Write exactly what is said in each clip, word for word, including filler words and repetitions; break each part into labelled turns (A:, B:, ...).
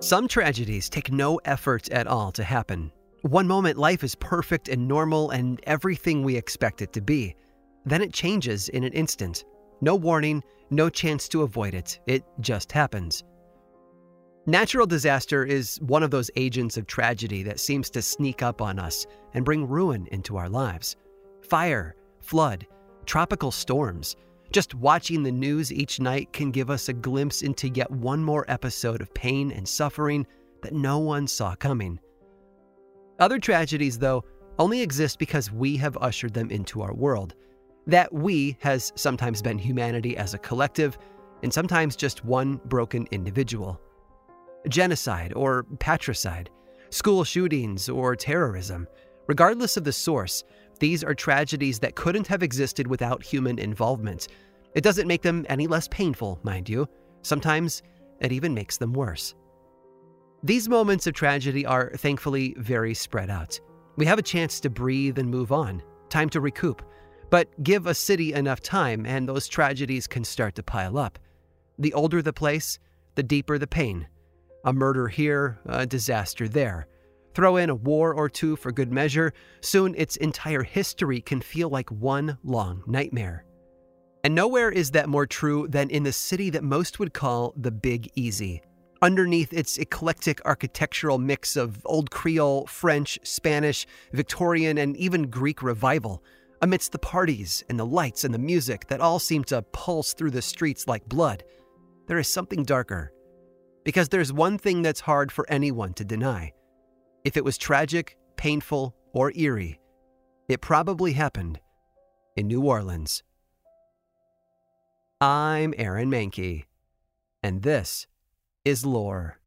A: Some tragedies take no effort at all to happen. One moment life is perfect and normal and everything we expect it to be. Then it changes in an instant. No warning, no chance to avoid it. It just happens. Natural disaster is one of those agents of tragedy that seems to sneak up on us and bring ruin into our lives. Fire, flood, tropical storms. Just watching the news each night can give us a glimpse into yet one more episode of pain and suffering that no one saw coming. Other tragedies, though, only exist because we have ushered them into our world. That we has sometimes been humanity as a collective, and sometimes just one broken individual. Genocide or patricide, school shootings or terrorism. Regardless of the source, these are tragedies that couldn't have existed without human involvement. It doesn't make them any less painful, mind you. Sometimes it even makes them worse. These moments of tragedy are thankfully very spread out. We have a chance to breathe and move on, time to recoup. But give a city enough time and those tragedies can start to pile up. The older the place, the deeper the pain. A murder here, a disaster there. Throw in a war or two for good measure, soon its entire history can feel like one long nightmare. And nowhere is that more true than in the city that most would call the Big Easy. Underneath its eclectic architectural mix of Old Creole, French, Spanish, Victorian, and even Greek revival, amidst the parties and the lights and the music that all seem to pulse through the streets like blood, there is something darker. Because there's one thing that's hard for anyone to deny. If it was tragic, painful, or eerie, it probably happened in New Orleans. I'm Aaron Mahnke, and this is Lore.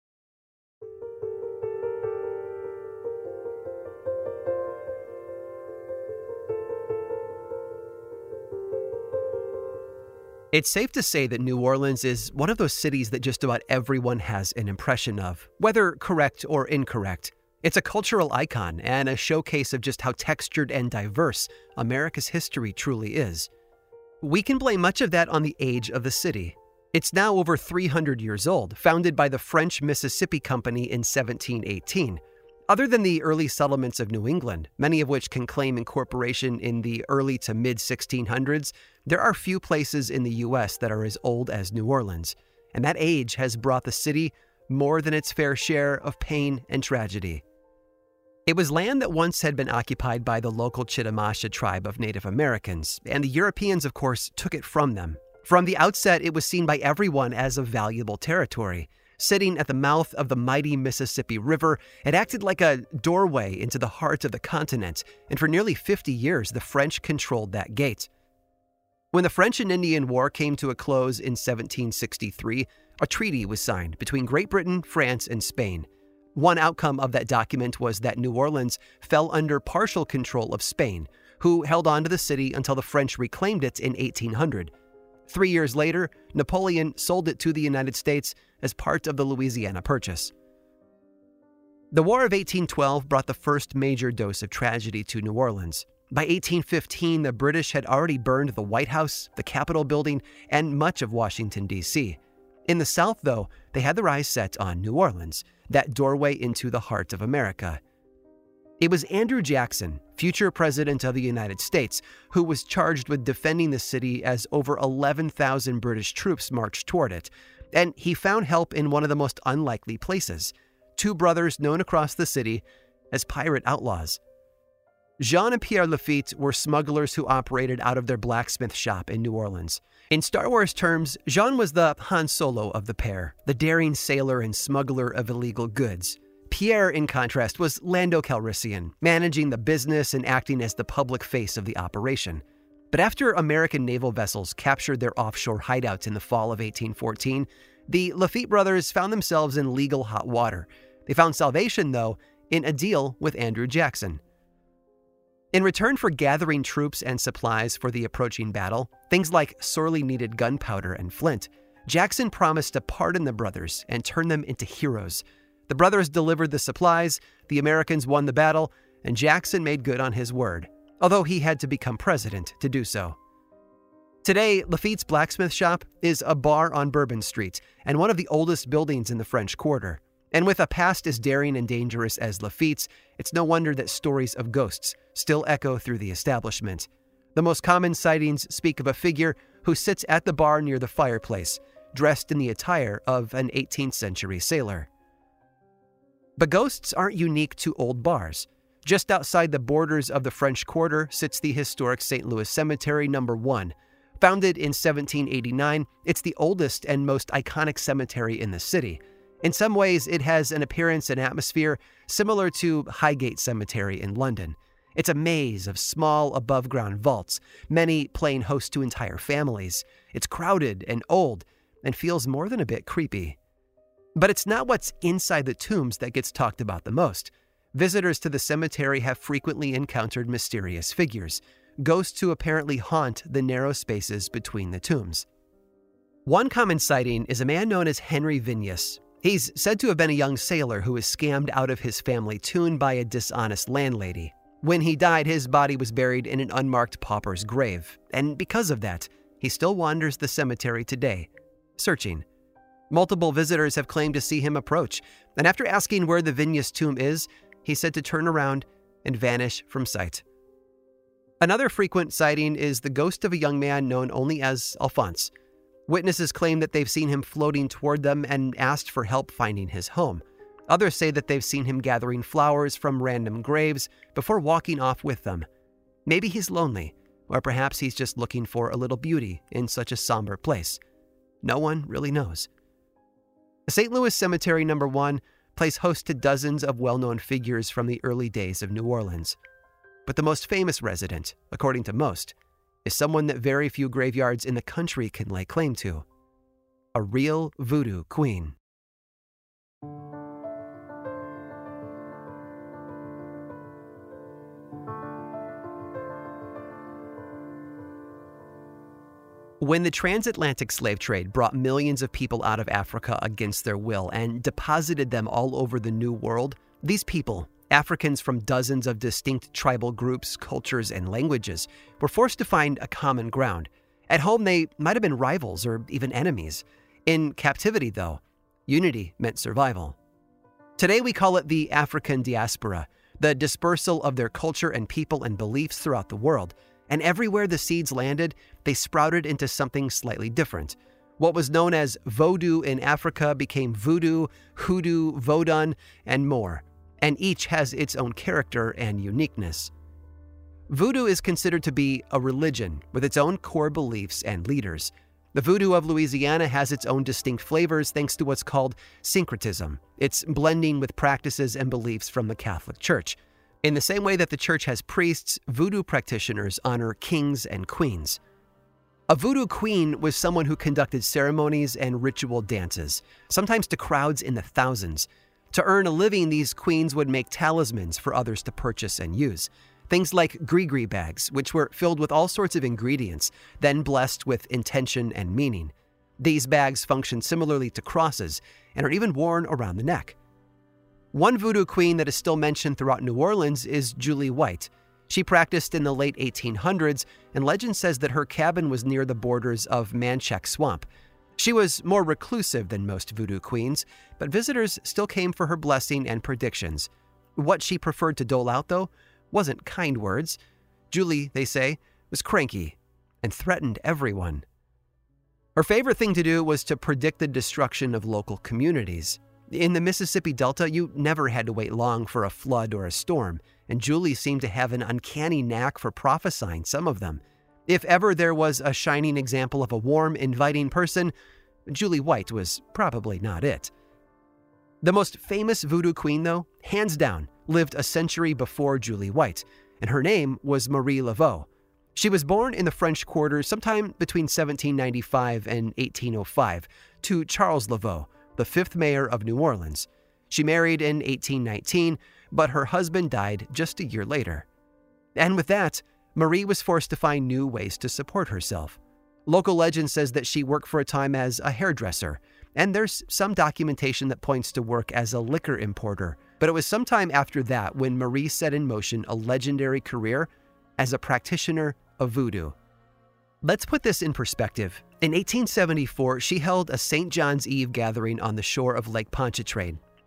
A: It's safe to say that New Orleans is one of those cities that just about everyone has an impression of, whether correct or incorrect. It's a cultural icon and a showcase of just how textured and diverse America's history truly is. We can blame much of that on the age of the city. It's now over three hundred years old, founded by the French Mississippi Company in seventeen eighteen. Other than the early settlements of New England, many of which can claim incorporation in the early to mid sixteen hundreds, there are few places in the U S that are as old as New Orleans, and that age has brought the city more than its fair share of pain and tragedy. It was land that once had been occupied by the local Chitimacha tribe of Native Americans, and the Europeans, of course, took it from them. From the outset, it was seen by everyone as a valuable territory. Sitting at the mouth of the mighty Mississippi River, it acted like a doorway into the heart of the continent, and for nearly fifty years, the French controlled that gate. When the French and Indian War came to a close in seventeen sixty-three, a treaty was signed between Great Britain, France, and Spain. One outcome of that document was that New Orleans fell under partial control of Spain, who held on to the city until the French reclaimed it in eighteen hundred. Three years later, Napoleon sold it to the United States as part of the Louisiana Purchase. The War of eighteen twelve brought the first major dose of tragedy to New Orleans. By eighteen fifteen, the British had already burned the White House, the Capitol building, and much of Washington, D C. In the South, though, they had their eyes set on New Orleans, that doorway into the heart of America. It was Andrew Jackson, future President of the United States, who was charged with defending the city as over eleven thousand British troops marched toward it, and he found help in one of the most unlikely places, two brothers known across the city as pirate outlaws. Jean and Pierre Lafitte were smugglers who operated out of their blacksmith shop in New Orleans. In Star Wars terms, Jean was the Han Solo of the pair, the daring sailor and smuggler of illegal goods. Pierre, in contrast, was Lando Calrissian, managing the business and acting as the public face of the operation. But after American naval vessels captured their offshore hideouts in the fall of eighteen fourteen, the Lafitte brothers found themselves in legal hot water. They found salvation, though, in a deal with Andrew Jackson. In return for gathering troops and supplies for the approaching battle, things like sorely needed gunpowder and flint, Jackson promised to pardon the brothers and turn them into heroes. The brothers delivered the supplies, the Americans won the battle, and Jackson made good on his word, although he had to become president to do so. Today, Lafitte's blacksmith shop is a bar on Bourbon Street and one of the oldest buildings in the French Quarter. And with a past as daring and dangerous as Lafitte's, it's no wonder that stories of ghosts still echo through the establishment. The most common sightings speak of a figure who sits at the bar near the fireplace, dressed in the attire of an eighteenth century sailor. But ghosts aren't unique to old bars. Just outside the borders of the French Quarter sits the historic Saint Louis Cemetery Number one. Founded in seventeen eighty-nine, it's the oldest and most iconic cemetery in the city. In some ways, it has an appearance and atmosphere similar to Highgate Cemetery in London. It's a maze of small above-ground vaults, many playing host to entire families. It's crowded and old, and feels more than a bit creepy. But it's not what's inside the tombs that gets talked about the most. Visitors to the cemetery have frequently encountered mysterious figures, ghosts who apparently haunt the narrow spaces between the tombs. One common sighting is a man known as Henry Vignes. He's said to have been a young sailor who was scammed out of his family tune by a dishonest landlady. When he died, his body was buried in an unmarked pauper's grave, and because of that, he still wanders the cemetery today, searching. Multiple visitors have claimed to see him approach, and after asking where the Vignes tomb is, he said to turn around and vanish from sight. Another frequent sighting is the ghost of a young man known only as Alphonse. Witnesses claim that they've seen him floating toward them and asked for help finding his home. Others say that they've seen him gathering flowers from random graves before walking off with them. Maybe he's lonely, or perhaps he's just looking for a little beauty in such a somber place. No one really knows. Saint Louis Cemetery Number one plays host to dozens of well-known figures from the early days of New Orleans. But the most famous resident, according to most, is someone that very few graveyards in the country can lay claim to. A real voodoo queen. When the transatlantic slave trade brought millions of people out of Africa against their will and deposited them all over the New World, these people, Africans from dozens of distinct tribal groups, cultures, and languages, were forced to find a common ground. At home, they might have been rivals or even enemies. In captivity, though, unity meant survival. Today, we call it the African diaspora, the dispersal of their culture and people and beliefs throughout the world. And everywhere the seeds landed, they sprouted into something slightly different. What was known as Vodou in Africa became voodoo, hoodoo, vodun, and more. And each has its own character and uniqueness. Voodoo is considered to be a religion with its own core beliefs and leaders. The voodoo of Louisiana has its own distinct flavors thanks to what's called syncretism. It's blending with practices and beliefs from the Catholic Church. In the same way that the church has priests, voodoo practitioners honor kings and queens. A voodoo queen was someone who conducted ceremonies and ritual dances, sometimes to crowds in the thousands. To earn a living, these queens would make talismans for others to purchase and use. Things like gris-gris bags, which were filled with all sorts of ingredients, then blessed with intention and meaning. These bags function similarly to crosses and are even worn around the neck. One voodoo queen that is still mentioned throughout New Orleans is Julie White. She practiced in the late eighteen hundreds, and legend says that her cabin was near the borders of Manchac Swamp. She was more reclusive than most voodoo queens, but visitors still came for her blessing and predictions. What she preferred to dole out, though, wasn't kind words. Julie, they say, was cranky and threatened everyone. Her favorite thing to do was to predict the destruction of local communities. In the Mississippi Delta, you never had to wait long for a flood or a storm, and Julie seemed to have an uncanny knack for prophesying some of them. If ever there was a shining example of a warm, inviting person, Julie White was probably not it. The most famous voodoo queen, though, hands down, lived a century before Julie White, and her name was Marie Laveau. She was born in the French Quarter sometime between seventeen ninety-five and eighteen oh five to Charles Laveau, the fifth mayor of New Orleans. She married in eighteen nineteen, but her husband died just a year later. And with that, Marie was forced to find new ways to support herself. Local legend says that she worked for a time as a hairdresser, and there's some documentation that points to work as a liquor importer. But it was sometime after that when Marie set in motion a legendary career as a practitioner of voodoo. Let's put this in perspective. In eighteen seventy-four, she held a Saint John's Eve gathering on the shore of Lake Pontchartrain.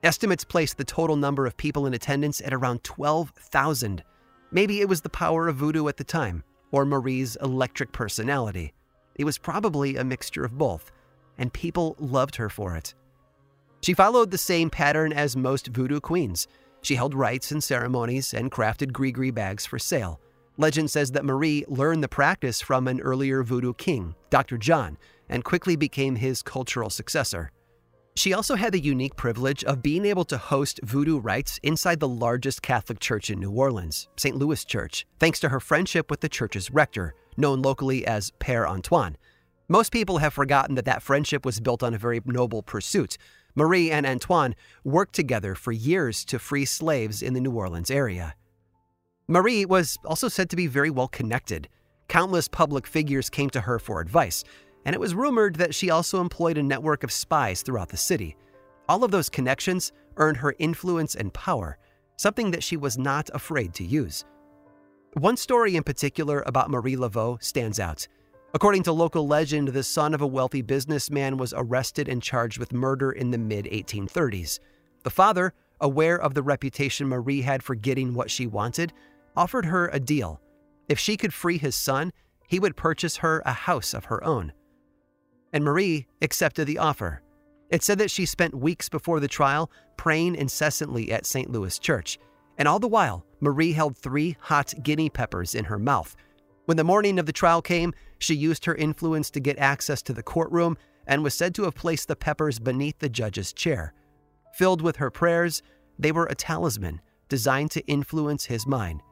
A: Estimates place the total number of people in attendance at around twelve thousand. Maybe it was the power of voodoo at the time, or Marie's electric personality. It was probably a mixture of both, and people loved her for it. She followed the same pattern as most voodoo queens. She held rites and ceremonies and crafted gree-gree bags for sale. Legend says that Marie learned the practice from an earlier voodoo king, Doctor John, and quickly became his cultural successor. She also had the unique privilege of being able to host voodoo rites inside the largest Catholic church in New Orleans, Saint Louis Church, thanks to her friendship with the church's rector, known locally as Père Antoine. Most people have forgotten that that friendship was built on a very noble pursuit. Marie and Antoine worked together for years to free slaves in the New Orleans area. Marie was also said to be very well connected. Countless public figures came to her for advice, and it was rumored that she also employed a network of spies throughout the city. All of those connections earned her influence and power, something that she was not afraid to use. One story in particular about Marie Laveau stands out. According to local legend, the son of a wealthy businessman was arrested and charged with murder in the mid eighteen thirties. The father, aware of the reputation Marie had for getting what she wanted, offered her a deal. If she could free his son, he would purchase her a house of her own. And Marie accepted the offer. It's said that she spent weeks before the trial praying incessantly at Saint Louis Church, and all the while, Marie held three hot guinea peppers in her mouth. When the morning of the trial came, she used her influence to get access to the courtroom and was said to have placed the peppers beneath the judge's chair. Filled with her prayers, they were a talisman designed to influence his mind.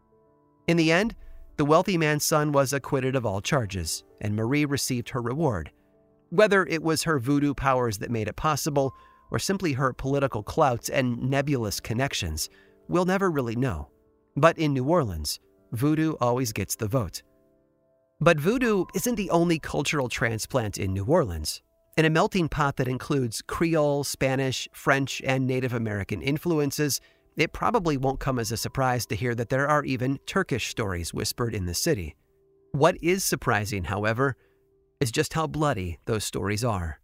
A: In the end, the wealthy man's son was acquitted of all charges, and Marie received her reward. Whether it was her voodoo powers that made it possible, or simply her political clout and nebulous connections, we'll never really know. But in New Orleans, voodoo always gets the vote. But voodoo isn't the only cultural transplant in New Orleans. In a melting pot that includes Creole, Spanish, French, and Native American influences, it probably won't come as a surprise to hear that there are even Turkish stories whispered in the city. What is surprising, however, is just how bloody those stories are.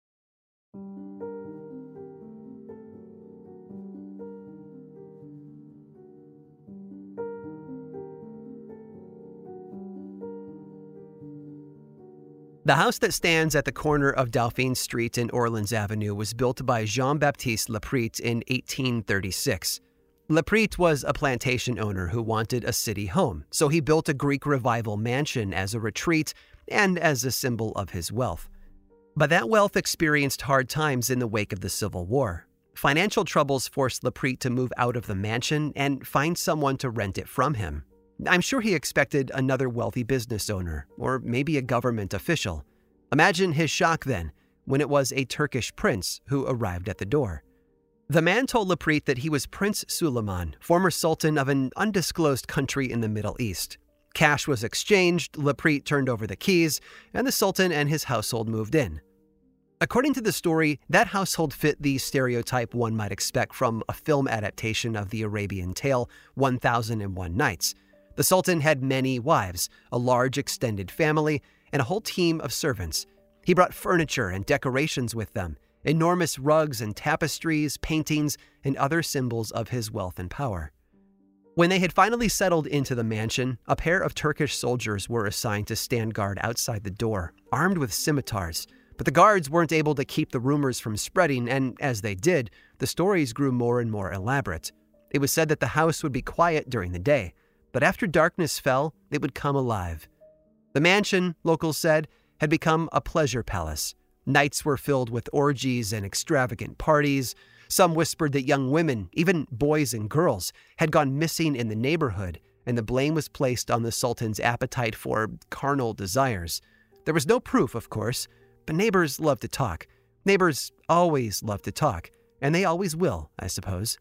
A: The house that stands at the corner of Dauphine Street and Orleans Avenue was built by Jean-Baptiste Laprite in eighteen thirty-six. Laprite was a plantation owner who wanted a city home, so he built a Greek Revival mansion as a retreat and as a symbol of his wealth. But that wealth experienced hard times in the wake of the Civil War. Financial troubles forced Laprite to move out of the mansion and find someone to rent it from him. I'm sure he expected another wealthy business owner, or maybe a government official. Imagine his shock then, when it was a Turkish prince who arrived at the door. The man told Laprite that he was Prince Suleiman, former sultan of an undisclosed country in the Middle East. Cash was exchanged, Laprite turned over the keys, and the sultan and his household moved in. According to the story, that household fit the stereotype one might expect from a film adaptation of the Arabian tale, one thousand and one Nights. The Sultan had many wives, a large extended family, and a whole team of servants. He brought furniture and decorations with them, enormous rugs and tapestries, paintings, and other symbols of his wealth and power. When they had finally settled into the mansion, a pair of Turkish soldiers were assigned to stand guard outside the door, armed with scimitars. But the guards weren't able to keep the rumors from spreading, and as they did, the stories grew more and more elaborate. It was said that the house would be quiet during the day, but after darkness fell, it would come alive. The mansion, locals said, had become a pleasure palace. Nights were filled with orgies and extravagant parties. Some whispered that young women, even boys and girls, had gone missing in the neighborhood, and the blame was placed on the Sultan's appetite for carnal desires. There was no proof, of course, but neighbors love to talk. Neighbors always love to talk, and they always will, I suppose.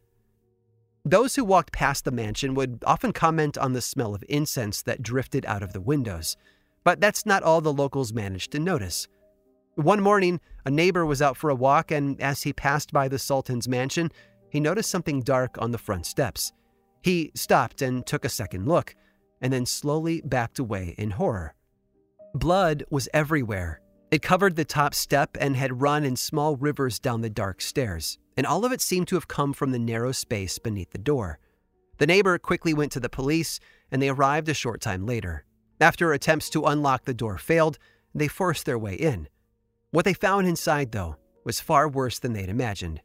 A: Those who walked past the mansion would often comment on the smell of incense that drifted out of the windows. But that's not all the locals managed to notice. One morning, a neighbor was out for a walk, and as he passed by the Sultan's mansion, he noticed something dark on the front steps. He stopped and took a second look, and then slowly backed away in horror. Blood was everywhere. It covered the top step and had run in small rivers down the dark stairs, and all of it seemed to have come from the narrow space beneath the door. The neighbor quickly went to the police, and they arrived a short time later. After attempts to unlock the door failed, they forced their way in. What they found inside, though, was far worse than they'd imagined.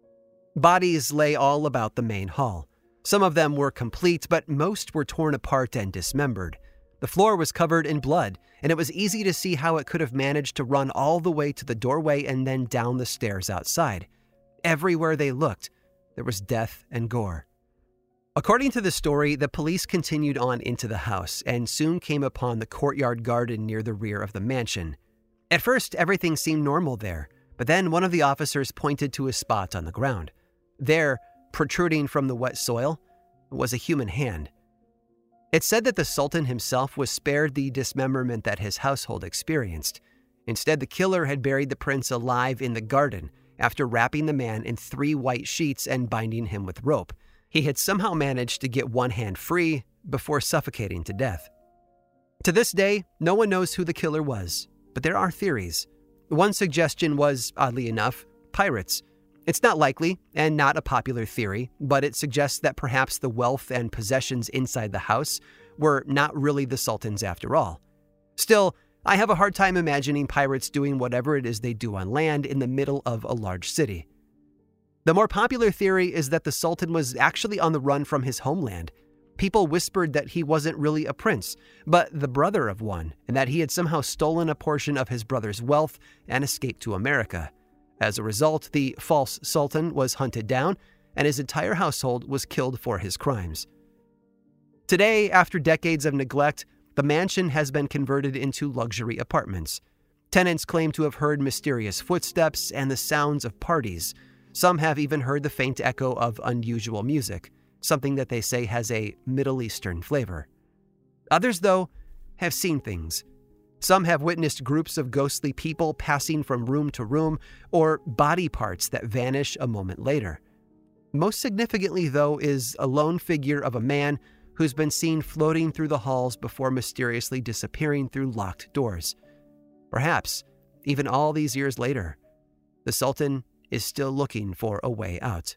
A: Bodies lay all about the main hall. Some of them were complete, but most were torn apart and dismembered. The floor was covered in blood, and it was easy to see how it could have managed to run all the way to the doorway and then down the stairs outside. Everywhere they looked, there was death and gore. According to the story, the police continued on into the house and soon came upon the courtyard garden near the rear of the mansion. At first, everything seemed normal there, but then one of the officers pointed to a spot on the ground. There, protruding from the wet soil, was a human hand. It said that the Sultan himself was spared the dismemberment that his household experienced. Instead, the killer had buried the prince alive in the garden after wrapping the man in three white sheets and binding him with rope. He had somehow managed to get one hand free before suffocating to death. To this day, no one knows who the killer was, but there are theories. One suggestion was, oddly enough, pirates. It's not likely and not a popular theory, but it suggests that perhaps the wealth and possessions inside the house were not really the Sultan's after all. Still, I have a hard time imagining pirates doing whatever it is they do on land in the middle of a large city. The more popular theory is that the Sultan was actually on the run from his homeland. People whispered that he wasn't really a prince, but the brother of one, and that he had somehow stolen a portion of his brother's wealth and escaped to America. As a result, the false Sultan was hunted down, and his entire household was killed for his crimes. Today, after decades of neglect, the mansion has been converted into luxury apartments. Tenants claim to have heard mysterious footsteps and the sounds of parties. Some have even heard the faint echo of unusual music, something that they say has a Middle Eastern flavor. Others, though, have seen things. Some have witnessed groups of ghostly people passing from room to room, or body parts that vanish a moment later. Most significantly, though, is a lone figure of a man who's been seen floating through the halls before mysteriously disappearing through locked doors. Perhaps, even all these years later, the Sultan is still looking for a way out.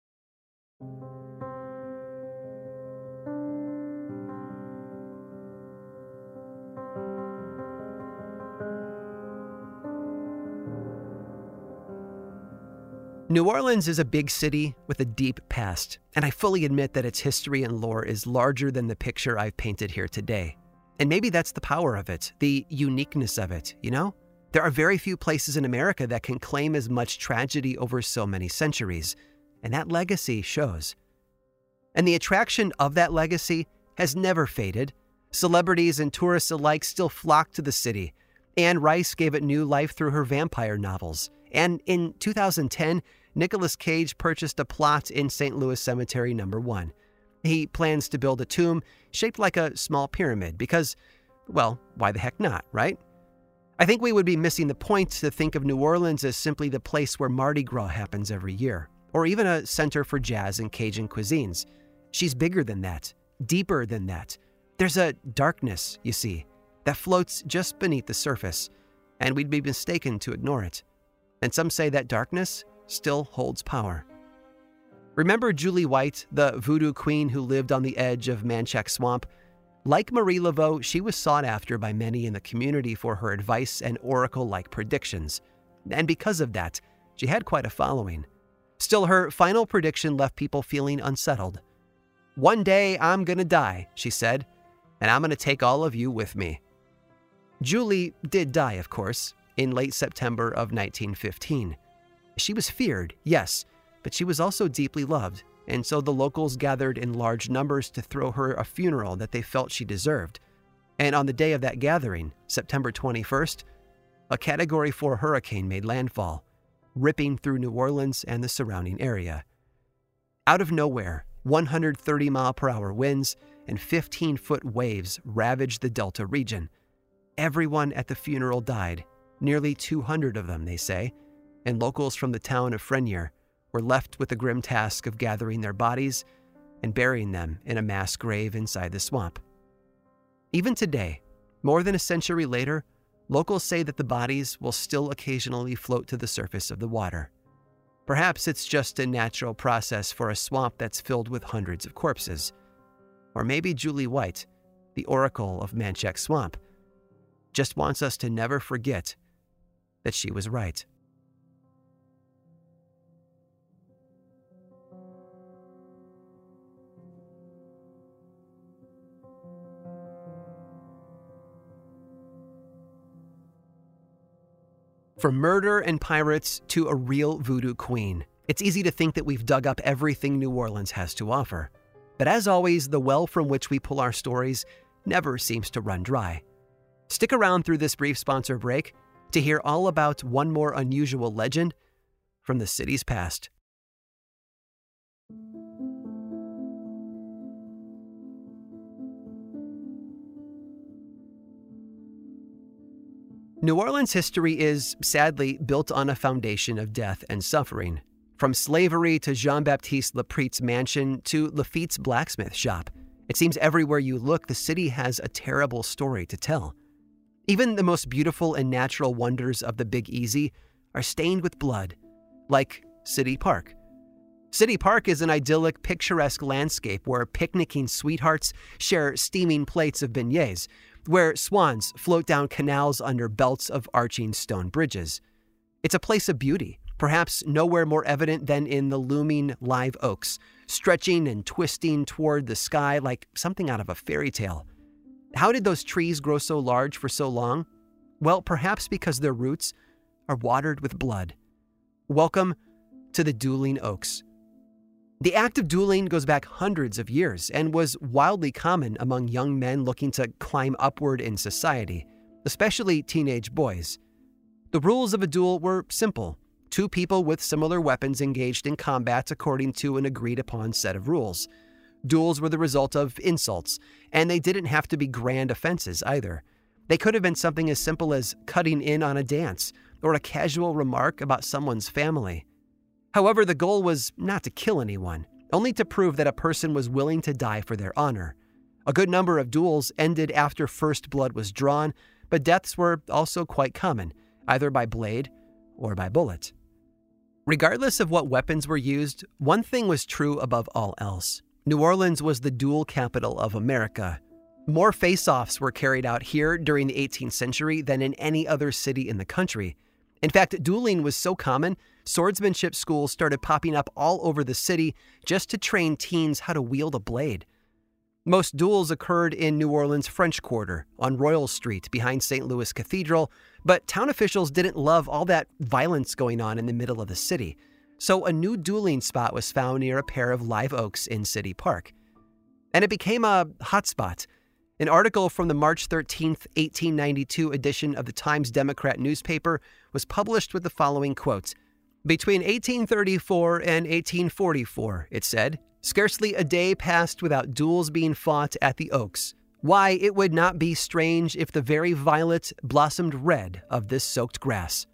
A: New Orleans is a big city with a deep past, and I fully admit that its history and lore is larger than the picture I've painted here today. And maybe that's the power of it, the uniqueness of it, you know? There are very few places in America that can claim as much tragedy over so many centuries, and that legacy shows. And the attraction of that legacy has never faded. Celebrities and tourists alike still flock to the city. Anne Rice gave it new life through her vampire novels. And in two thousand ten, Nicolas Cage purchased a plot in Saint Louis Cemetery number one. He plans to build a tomb shaped like a small pyramid because, well, why the heck not, right? I think we would be missing the point to think of New Orleans as simply the place where Mardi Gras happens every year, or even a center for jazz and Cajun cuisines. She's bigger than that, deeper than that. There's a darkness, you see, that floats just beneath the surface, and we'd be mistaken to ignore it. And some say that darkness still holds power. Remember Julie White, the voodoo queen who lived on the edge of Manchac Swamp? Like Marie Laveau, she was sought after by many in the community for her advice and oracle-like predictions. And because of that, she had quite a following. Still, her final prediction left people feeling unsettled. "One day I'm gonna die," she said, "and I'm gonna take all of you with me." Julie did die, of course, in late September of nineteen fifteen. She was feared, yes, but she was also deeply loved, and so the locals gathered in large numbers to throw her a funeral that they felt she deserved. And on the day of that gathering, September twenty-first, a Category four hurricane made landfall, ripping through New Orleans and the surrounding area. Out of nowhere, one hundred thirty mile per hour winds and fifteen foot waves ravaged the Delta region. Everyone at the funeral died, nearly two hundred of them, they say, and locals from the town of Frenier were left with the grim task of gathering their bodies and burying them in a mass grave inside the swamp. Even today, more than a century later, locals say that the bodies will still occasionally float to the surface of the water. Perhaps it's just a natural process for a swamp that's filled with hundreds of corpses. Or maybe Julie White, the oracle of Manchac Swamp, just wants us to never forget that she was right. From murder and pirates to a real voodoo queen, it's easy to think that we've dug up everything New Orleans has to offer. But as always, the well from which we pull our stories never seems to run dry. Stick around through this brief sponsor break to hear all about one more unusual legend from the city's past. New Orleans history is, sadly, built on a foundation of death and suffering. From slavery to Jean-Baptiste Laprét's mansion to Lafitte's blacksmith shop, it seems everywhere you look, the city has a terrible story to tell. Even the most beautiful and natural wonders of the Big Easy are stained with blood, like City Park. City Park is an idyllic, picturesque landscape where picnicking sweethearts share steaming plates of beignets, where swans float down canals under belts of arching stone bridges. It's a place of beauty, perhaps nowhere more evident than in the looming live oaks, stretching and twisting toward the sky like something out of a fairy tale. How did those trees grow so large for so long? Well, perhaps because their roots are watered with blood. Welcome to the dueling oaks. The act of dueling goes back hundreds of years and was wildly common among young men looking to climb upward in society, especially teenage boys. The rules of a duel were simple. Two people with similar weapons engaged in combat according to an agreed-upon set of rules. Duels were the result of insults, and they didn't have to be grand offenses either. They could have been something as simple as cutting in on a dance or a casual remark about someone's family. However, the goal was not to kill anyone, only to prove that a person was willing to die for their honor. A good number of duels ended after first blood was drawn, but deaths were also quite common, either by blade or by bullet. Regardless of what weapons were used, one thing was true above all else. New Orleans was the duel capital of America. More face-offs were carried out here during the eighteenth century than in any other city in the country. In fact, dueling was so common, swordsmanship schools started popping up all over the city just to train teens how to wield a blade. Most duels occurred in New Orleans' French Quarter, on Royal Street behind Saint Louis Cathedral, but town officials didn't love all that violence going on in the middle of the city. So a new dueling spot was found near a pair of live oaks in City Park. And it became a hotspot. An article from the March thirteenth, eighteen ninety-two edition of the Times-Democrat newspaper was published with the following quote. Between eighteen thirty-four and eighteen forty-four, it said, scarcely a day passed without duels being fought at the Oaks. Why, it would not be strange if the very violet blossomed red of this soaked grass.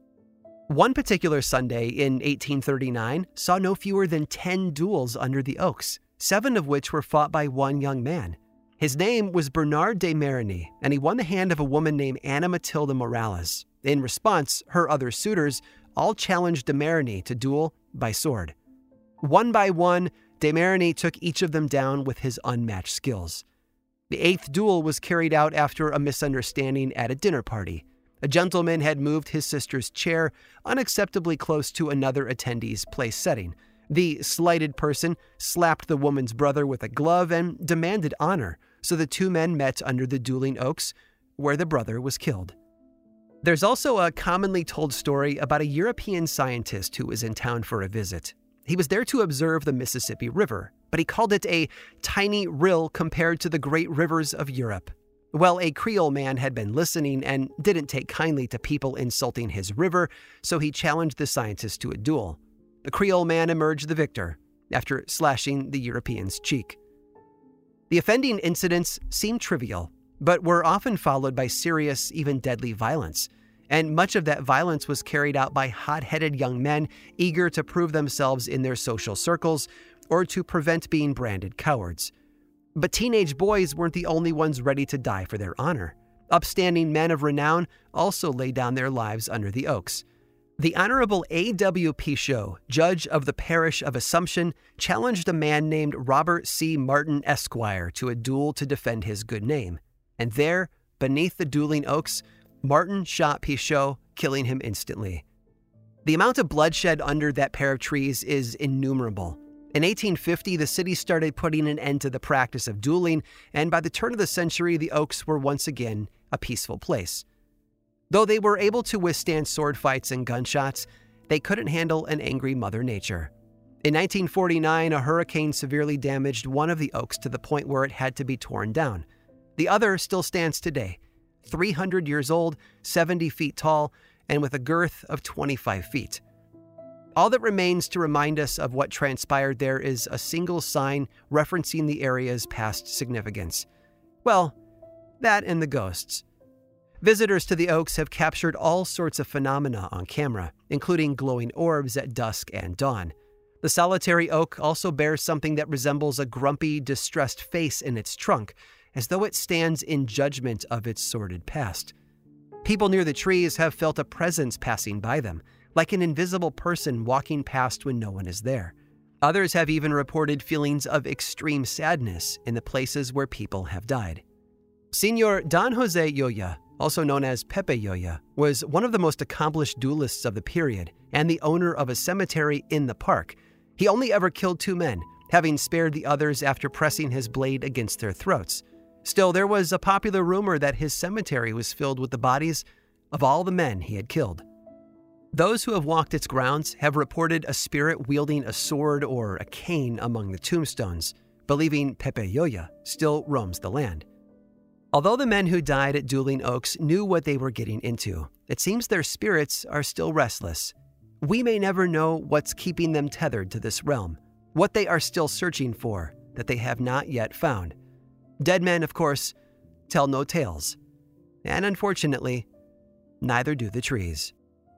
A: One particular Sunday in eighteen thirty-nine saw no fewer than ten duels under the Oaks, seven of which were fought by one young man. His name was Bernard de Marigny, and he won the hand of a woman named Anna Matilda Morales. In response, her other suitors all challenged de Marigny to duel by sword. One by one, de Marigny took each of them down with his unmatched skills. The eighth duel was carried out after a misunderstanding at a dinner party. A gentleman had moved his sister's chair unacceptably close to another attendee's place setting. The slighted person slapped the woman's brother with a glove and demanded honor, so the two men met under the dueling oaks, where the brother was killed. There's also a commonly told story about a European scientist who was in town for a visit. He was there to observe the Mississippi River, but he called it a tiny rill compared to the great rivers of Europe. Well, a Creole man had been listening and didn't take kindly to people insulting his river, so he challenged the scientist to a duel. The Creole man emerged the victor after slashing the European's cheek. The offending incidents seemed trivial, but were often followed by serious, even deadly violence. And much of that violence was carried out by hot-headed young men eager to prove themselves in their social circles or to prevent being branded cowards. But teenage boys weren't the only ones ready to die for their honor. Upstanding men of renown also laid down their lives under the oaks. The Honorable A W Pichot, judge of the parish of Assumption, challenged a man named Robert C. Martin Esquire to a duel to defend his good name. And there, beneath the dueling oaks, Martin shot Pichot, killing him instantly. The amount of bloodshed under that pair of trees is innumerable. In eighteen fifty, the city started putting an end to the practice of dueling, and by the turn of the century, the Oaks were once again a peaceful place. Though they were able to withstand sword fights and gunshots, they couldn't handle an angry Mother Nature. In nineteen forty-nine, a hurricane severely damaged one of the oaks to the point where it had to be torn down. The other still stands today, three hundred years old, seventy feet tall, and with a girth of twenty-five feet. All that remains to remind us of what transpired there is a single sign referencing the area's past significance. Well, that and the ghosts. Visitors to the Oaks have captured all sorts of phenomena on camera, including glowing orbs at dusk and dawn. The solitary oak also bears something that resembles a grumpy, distressed face in its trunk, as though it stands in judgment of its sordid past. People near the trees have felt a presence passing by them, like an invisible person walking past when no one is there. Others have even reported feelings of extreme sadness in the places where people have died. Senor Don Jose Yoya, also known as Pepe Yoya, was one of the most accomplished duelists of the period and the owner of a cemetery in the park. He only ever killed two men, having spared the others after pressing his blade against their throats. Still, there was a popular rumor that his cemetery was filled with the bodies of all the men he had killed. Those who have walked its grounds have reported a spirit wielding a sword or a cane among the tombstones, believing Pepe Yoya still roams the land. Although the men who died at Dueling Oaks knew what they were getting into, it seems their spirits are still restless. We may never know what's keeping them tethered to this realm, what they are still searching for that they have not yet found. Dead men, of course, tell no tales. And unfortunately, neither do the trees.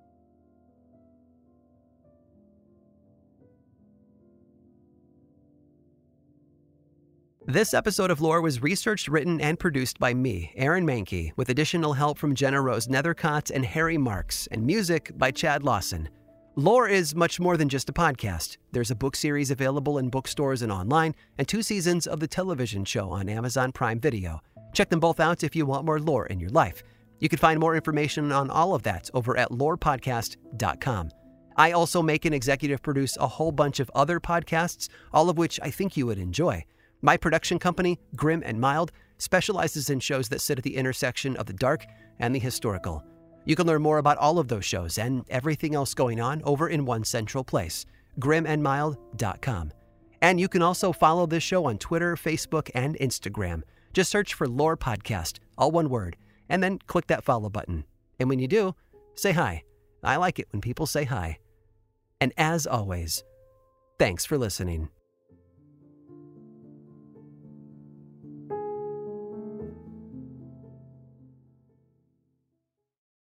A: This episode of Lore was researched, written, and produced by me, Aaron Mahnke, with additional help from Jenna Rose Nethercott and Harry Marks, and music by Chad Lawson. Lore is much more than just a podcast. There's a book series available in bookstores and online, and two seasons of the television show on Amazon Prime Video. Check them both out if you want more lore in your life. You can find more information on all of that over at lore podcast dot com. I also make and executive produce a whole bunch of other podcasts, all of which I think you would enjoy. My production company, Grim and Mild, specializes in shows that sit at the intersection of the dark and the historical. You can learn more about all of those shows and everything else going on over in one central place, grim and mild dot com. And you can also follow this show on Twitter, Facebook, and Instagram. Just search for Lore Podcast, all one word, and then click that follow button. And when you do, say hi. I like it when people say hi. And as always, thanks for listening.